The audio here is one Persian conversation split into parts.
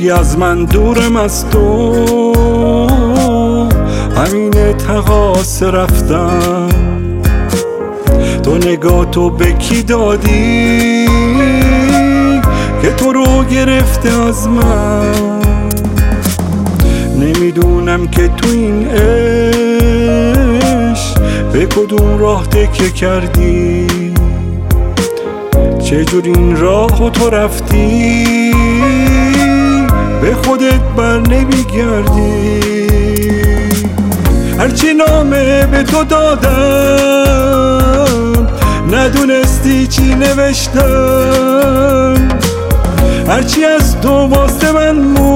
گفتی از من دورم از تو، همین تقاص رفتم. تو نگاه تو به کی دادی که تو رو گرفته از من؟ نمیدونم که تو این عشق به کدوم راه تکیه کردی، چجور این راهو تو رفتی به خودت بر نمیگردی؟ هرچی نامه به تو دادم ندونستی چی نوشتم، هرچی از تو واسه من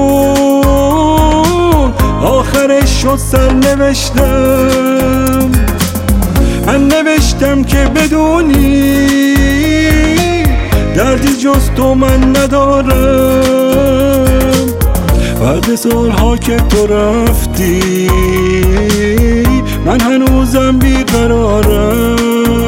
مون آخرش شد سر نوشتم. من نوشتم که بدونی دردی جز تو من ندارم، بعد سالها که تو رفتی من هنوزم بیقرارم.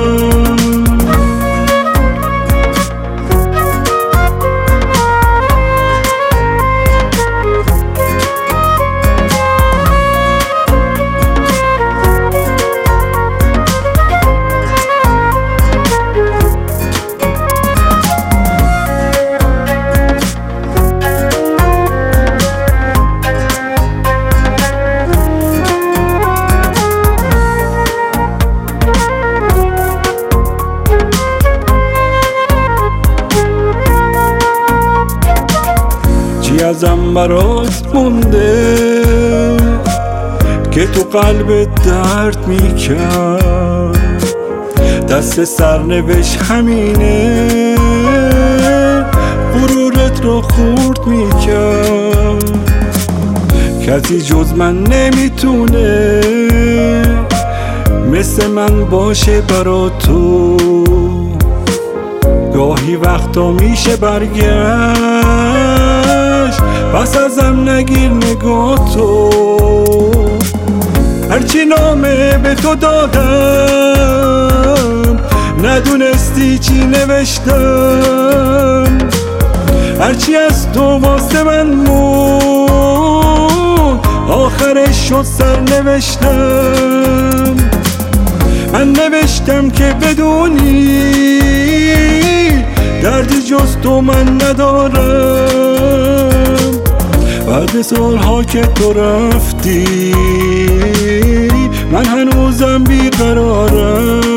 چی ازم برات مونده که تو قلبت درد میکرد؟ دست سرنوشت همینه غرورت رو خورد میکرد. کسی جز من نمیتونه مثل من باشه برا تو، گاهی وقتا میشه برگشت پس ازم نگیر نگاه تو. هرچی نامه به تو دادم ندونستی چی نوشتم، هرچی از تو واسه من مون آخرش شد سر نوشتم. من نوشتم که بدونی دردی جز تو من ندارم، بعد سالها که تو رفتی من هنوزم بیقرارم.